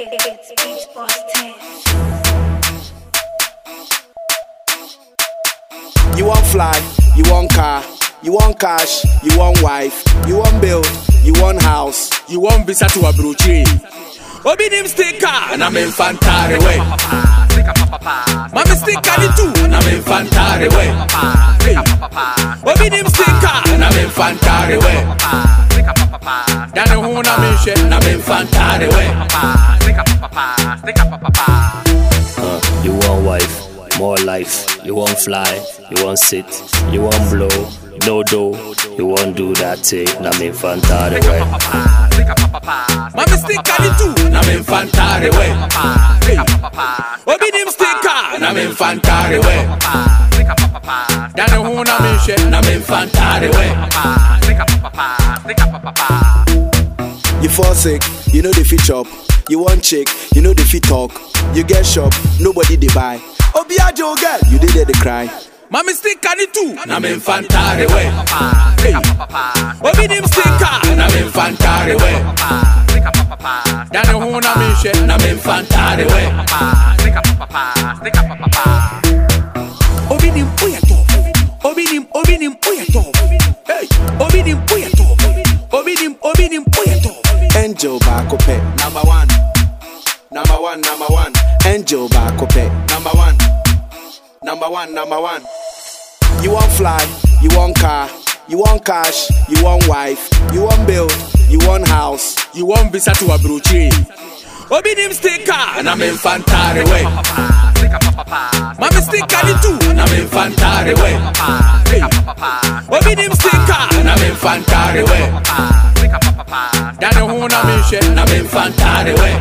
It's Beach Boss 10. You want fly, you want car, you want cash, you want wife, you want build, you want house, you want visa to Abuja. Obi nim sticker, and I'm infantare way. Mami sticker ni too, and I'm infantare way. Obi nim sticker, and I'm infantare way. Dane hu na me she, and I'm infantare way. You want wife, more life. You want fly, you want sit, you want blow, no dough. You want do that thing, na me infantare way. Mami sticker ni too, and I'm infantare way. Obi nim sticker, and I'm infantare way. Dane hu na me she, and I'm infantare way. You fall sick, you know the fit chop. You want chick, you know the fit talk. You get shop, nobody they buy. Obiajo girl, you did they cry. Mami sticker ni too, and I'm infantare way. Obi nim sticker, and I'm infantare way. Dane hu na me she, and I'm infantare way. Obi nim oya top. Obi nim oya top. Hey, Obi nim oya top. Obi nim oya top. Angel Bakope, Number one. Angel Bakope, Number one. You want fly, you want car, you want cash, you want wife, you want build, you want house, You want visa to Abuja. Obi nim sticker, and I'm infantare way. Mami sticker ni too, and I'm infantare way. Obi nim sticker, and I'm infantare way. Dane hu na me she, and I'm infantare way.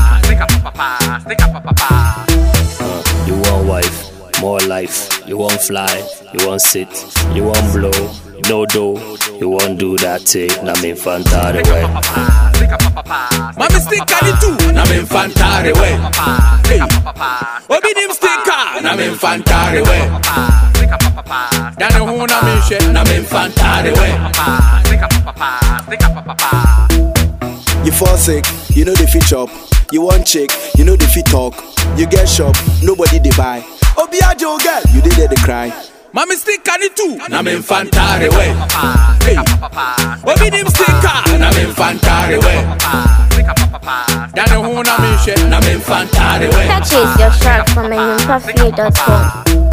You want wife, more life. You want fly, you want sit, you want blow, no dough. You want do that thing, na me infantare way. Mami sticker ni too, and I'm infantare way. Obi nim sticker, and I'm infantare way. Dane hu na me she, and I'm infantare way. You fall sick, you know the fit chop. You want chick, you know the fit talk. You get shop, nobody they buy. Obiajo girl, you did they cry. Mami sticker ni too, and I'm infantare way. Obi nim sticker, and I'm infantare way. Dane hu na me she, and I'm infantare way. Purchase your shirt from ayumpafia.com.